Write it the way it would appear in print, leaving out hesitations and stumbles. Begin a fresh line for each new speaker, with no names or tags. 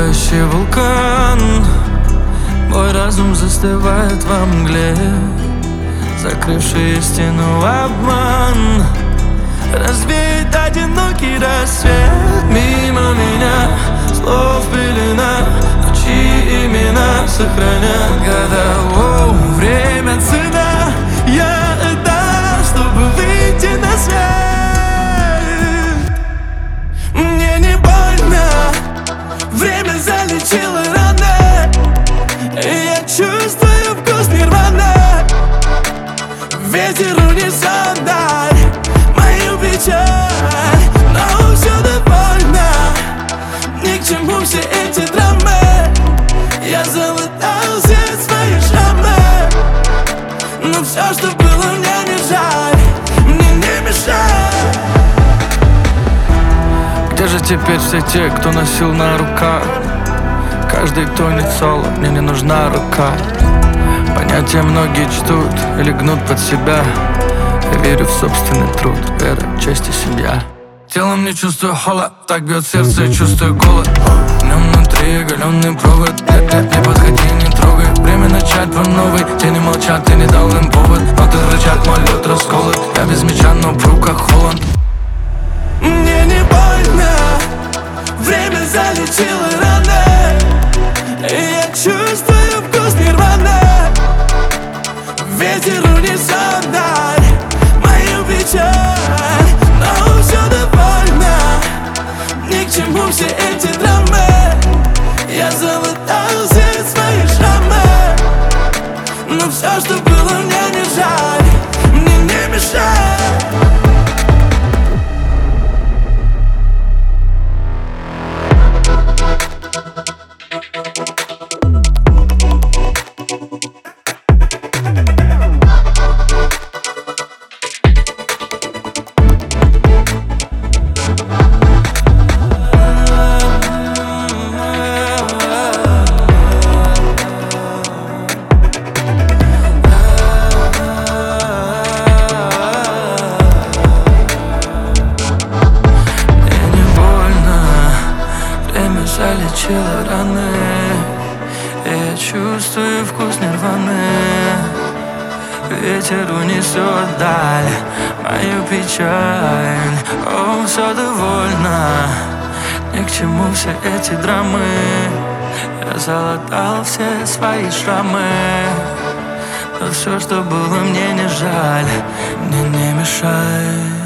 Пылающий вулкан, мой разум застывает во мгле, закрывший истину обман. Развеет одинокий рассвет мимо меня, слов пелена, но чьи имена сохранят года. Оу, время цена, я отдам, чтобы выйти на свет. Мне не больно, время залечило раны, и я чувствую вкус нирваны. Ветер унесет даль мою печаль, но все довольно, ни к чему все эти драмы. Я залатал все свои шрамы, но все, что было, мне не жаль, мне не мешай. Где же теперь все те, кто носил на руках? Каждый тонет соло, мне не нужна рука. Понятия многие чтут или гнут под себя. Я верю в собственный труд, вера, честь и семья. Телом не чувствую холод, так бьет сердце, чувствую голод. В нем внутри оголенный провод, не подходи, не трогай. Время начать по новой, тени молчат, ты не дал им повод. Ноты рычат, мой лед расколот, я без меча, но в руках Холланд. Мне не больно, время залечило раны, и я чувствую вкус нирваны. Ветер унесет даль мою печаль, но все довольно, ни к чему все эти драмы. Я залатал все свои шрамы, но все, что было, мне не жаль, мне не мешай. Залечила раны, и я чувствую вкус нирваны. Ветер унесет даль мою печаль. О, все довольно, ни к чему все эти драмы. Я залатал все свои шрамы, но все, что было, мне не жаль, мне не мешай.